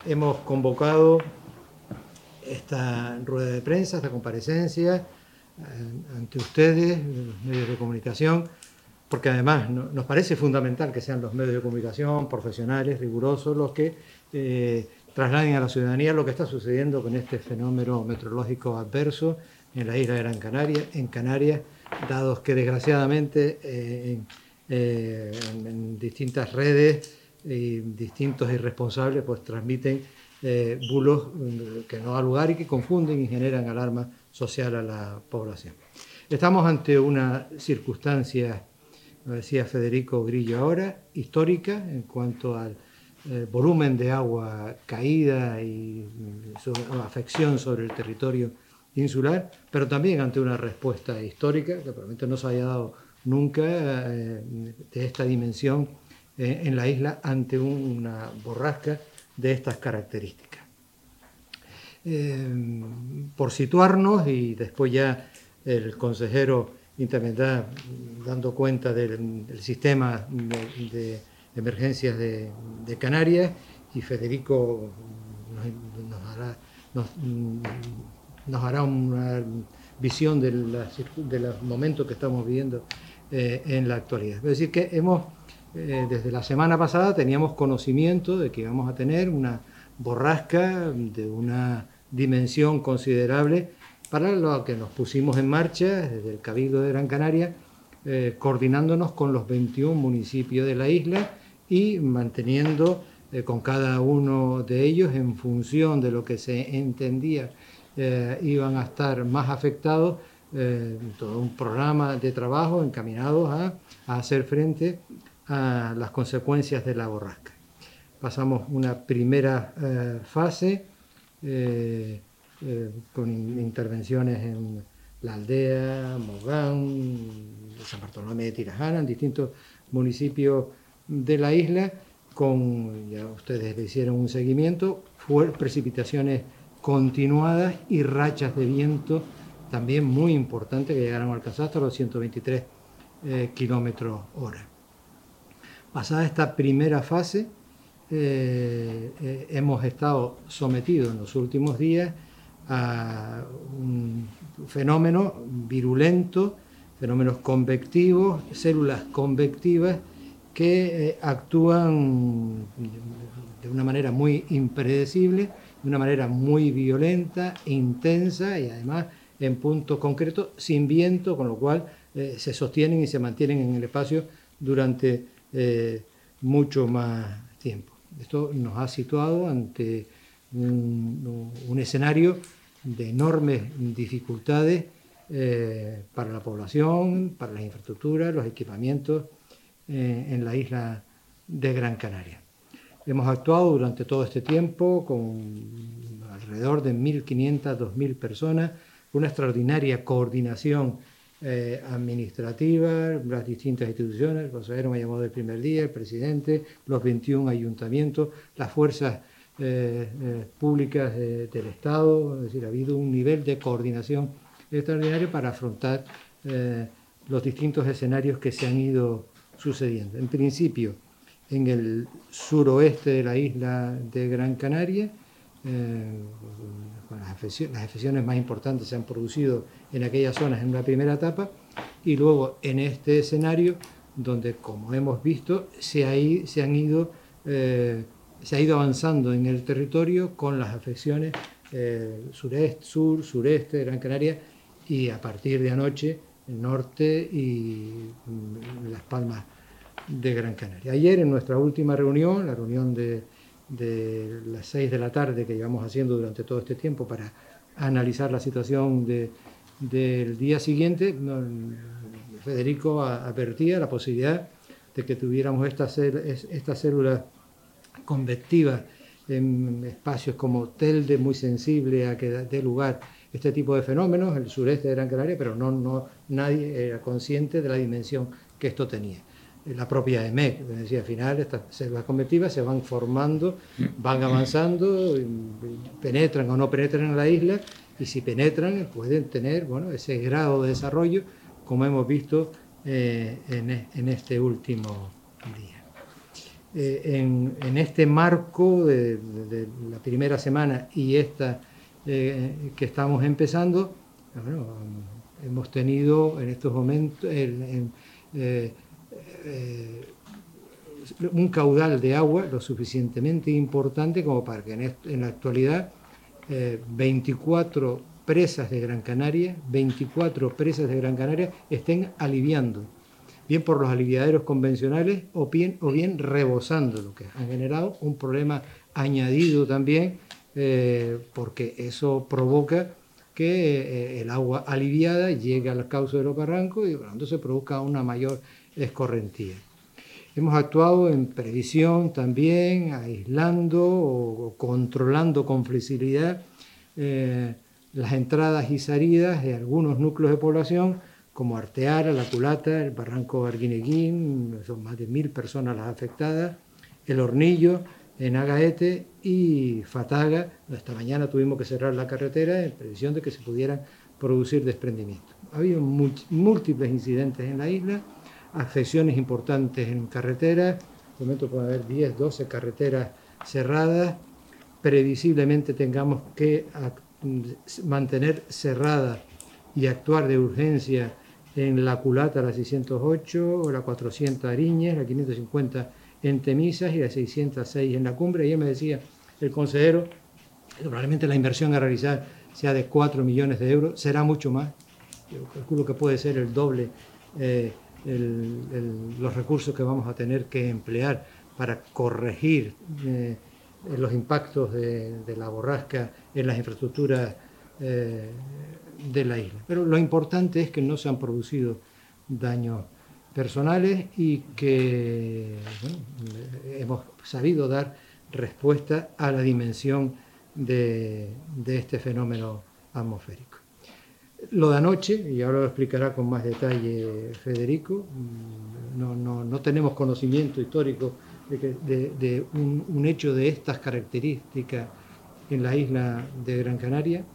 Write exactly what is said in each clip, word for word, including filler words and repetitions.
hemos convocado esta rueda de prensa, esta comparecencia, eh, ante ustedes, los medios de comunicación, porque además no, nos parece fundamental que sean los medios de comunicación profesionales, rigurosos, los que eh, trasladen a la ciudadanía lo que está sucediendo con este fenómeno meteorológico adverso en la isla de Gran Canaria, en Canarias, dados que desgraciadamente eh, en, eh, en, en distintas redes y distintos irresponsables pues transmiten eh, bulos que no da lugar y que confunden y generan alarma social a la población. Estamos ante una circunstancia, lo decía Federico Grillo ahora, histórica en cuanto al eh, volumen de agua caída y su afección sobre el territorio insular, pero también ante una respuesta histórica que probablemente no se haya dado nunca eh, de esta dimensión eh, en la isla ante una borrasca de estas características. Eh, por situarnos, y después ya el consejero intervendrá dando cuenta del, del sistema de, de emergencias de, de Canarias, y Federico nos, nos, hará, nos, nos hará una visión de, la, de los momentos que estamos viviendo eh, en la actualidad. Es decir, que hemos, eh, desde la semana pasada teníamos conocimiento de que íbamos a tener una borrasca de una dimensión considerable, para lo que nos pusimos en marcha desde el Cabildo de Gran Canaria, eh, coordinándonos con los veintiún municipios de la isla y manteniendo eh, con cada uno de ellos, en función de lo que se entendía eh, iban a estar más afectados, eh, todo un programa de trabajo encaminados a, a hacer frente a las consecuencias de la borrasca. Pasamos una primera eh, fase eh, eh, con intervenciones en La Aldea, Mogán, San Bartolomé de Tirajana, en distintos municipios de la isla, con, ya ustedes le hicieron un seguimiento, fuertes precipitaciones continuadas y rachas de viento también muy importantes que llegaron a alcanzar hasta los ciento veintitrés eh, kilómetros hora. Pasada esta primera fase, eh, eh, hemos estado sometidos en los últimos días a un fenómeno virulento, fenómenos convectivos, células convectivas que eh, actúan de una manera muy impredecible, de una manera muy violenta, intensa y además en puntos concretos, sin viento, con lo cual eh, se sostienen y se mantienen en el espacio durante eh, mucho más tiempo. Esto nos ha situado ante un, un escenario de enormes dificultades eh, para la población, para las infraestructuras, los equipamientos eh, en la isla de Gran Canaria. Hemos actuado durante todo este tiempo con alrededor de mil quinientas, dos mil personas, una extraordinaria coordinación eh, administrativa, las distintas instituciones, el consejero me llamó del primer día, el presidente, los veintiún ayuntamientos, las fuerzas eh, eh, públicas de, del Estado, es decir, ha habido un nivel de coordinación extraordinario para afrontar eh, los distintos escenarios que se han ido sucediendo. En principio, en el suroeste de la isla de Gran Canaria, eh, las afecciones, las afecciones más importantes se han producido en aquellas zonas en una primera etapa, y luego en este escenario donde, como hemos visto, se, ha, se han ido eh, se ha ido avanzando en el territorio con las afecciones eh, sureste, sur, sureste de Gran Canaria, y a partir de anoche el norte y mm, Las Palmas de Gran Canaria. Ayer, en nuestra última reunión, la reunión de, de las seis de la tarde que llevamos haciendo durante todo este tiempo para analizar la situación de, del día siguiente, Federico advertía la posibilidad de que tuviéramos estas esta células convectivas en espacios como Telde, muy sensible a que dé lugar este tipo de fenómenos, el sureste de Gran Canaria, pero no, no, nadie era consciente de la dimensión que esto tenía. La propia E M E C, decía, al final estas células convectivas se van formando, van avanzando, penetran o no penetran en la isla, y si penetran pueden tener, bueno, ese grado de desarrollo como hemos visto eh, en, en este último día. eh, en, en este marco de, de, de la primera semana y esta eh, que estamos empezando, bueno, hemos tenido en estos momentos el, en, eh, eh, un caudal de agua lo suficientemente importante como para que en, est en la actualidad eh, veinticuatro presas de Gran Canaria, veinticuatro presas de Gran Canaria estén aliviando, bien por los aliviaderos convencionales o bien, o bien rebosando, lo que han generado un problema añadido también, eh, porque eso provoca que eh, el agua aliviada llegue al cauce de los barrancos y cuando se produzca una mayor escorrentía. Hemos actuado en previsión también, aislando o, o controlando con flexibilidad eh, las entradas y salidas de algunos núcleos de población, como Arteara, La Culata, el Barranco Arguineguín, son más de mil personas las afectadas, El Hornillo, en Agaete y Fataga. Esta mañana tuvimos que cerrar la carretera en previsión de que se pudieran producir desprendimientos. Ha habido múltiples incidentes en la isla, afecciones importantes en carreteras, en este momento puede haber diez, doce carreteras cerradas, previsiblemente tengamos que mantener cerrada y actuar de urgencia en La Culata, la seiscientos ocho, la cuatrocientos Ariñez, la quinientos cincuenta en Temisas y la seiscientos seis en La Cumbre. Ayer me decía el consejero que probablemente la inversión a realizar sea de cuatro millones de euros, será mucho más, yo calculo que puede ser el doble eh, el, el, los recursos que vamos a tener que emplear para corregir eh, los impactos de, de la borrasca en las infraestructuras eh, de la isla. Pero lo importante es que no se han producido daños personales y que bueno, hemos sabido dar respuesta a la dimensión de, de este fenómeno atmosférico. Lo de anoche, y ahora lo explicará con más detalle Federico, no, no, no tenemos conocimiento histórico de, que, de, de un, un hecho de estas características en la isla de Gran Canaria,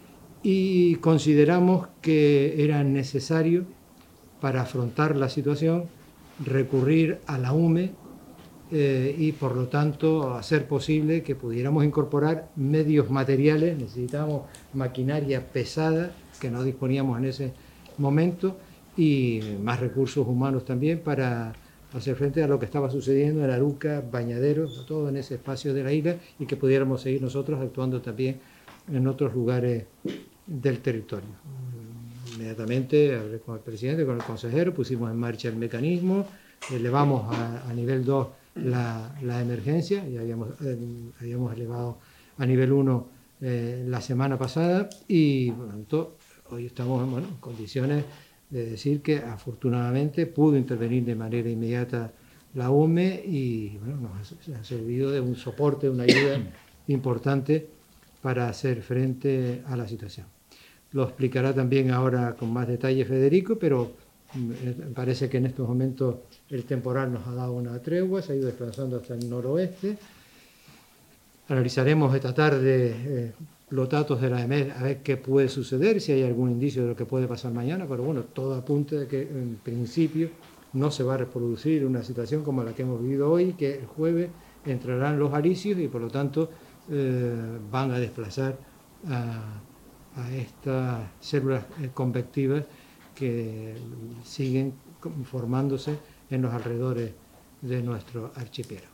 y consideramos que era necesario, para afrontar la situación, recurrir a la U M E eh, y por lo tanto hacer posible que pudiéramos incorporar medios materiales. Necesitamos maquinaria pesada que no disponíamos en ese momento y más recursos humanos también para hacer frente a lo que estaba sucediendo en Aruca, Bañaderos, todo en ese espacio de la isla, y que pudiéramos seguir nosotros actuando también en otros lugares del territorio. Inmediatamente hablé con el presidente, con el consejero, pusimos en marcha el mecanismo, elevamos a, a nivel dos la, la emergencia, y habíamos, eh, habíamos elevado a nivel uno eh, la semana pasada, y por lo tanto hoy estamos bueno, en condiciones de decir que afortunadamente pudo intervenir de manera inmediata la U M E y bueno, nos ha, ha servido de un soporte, una ayuda importante para hacer frente a la situación. Lo explicará también ahora con más detalle Federico, pero me parece que en estos momentos el temporal nos ha dado una tregua, se ha ido desplazando hasta el noroeste. Analizaremos esta tarde eh, los datos de la E M E D a ver qué puede suceder, si hay algún indicio de lo que puede pasar mañana, pero bueno, todo apunta de que en principio no se va a reproducir una situación como la que hemos vivido hoy, que el jueves entrarán los alisios y por lo tanto eh, van a desplazar a, a estas células convectivas que siguen formándose en los alrededores de nuestro archipiélago.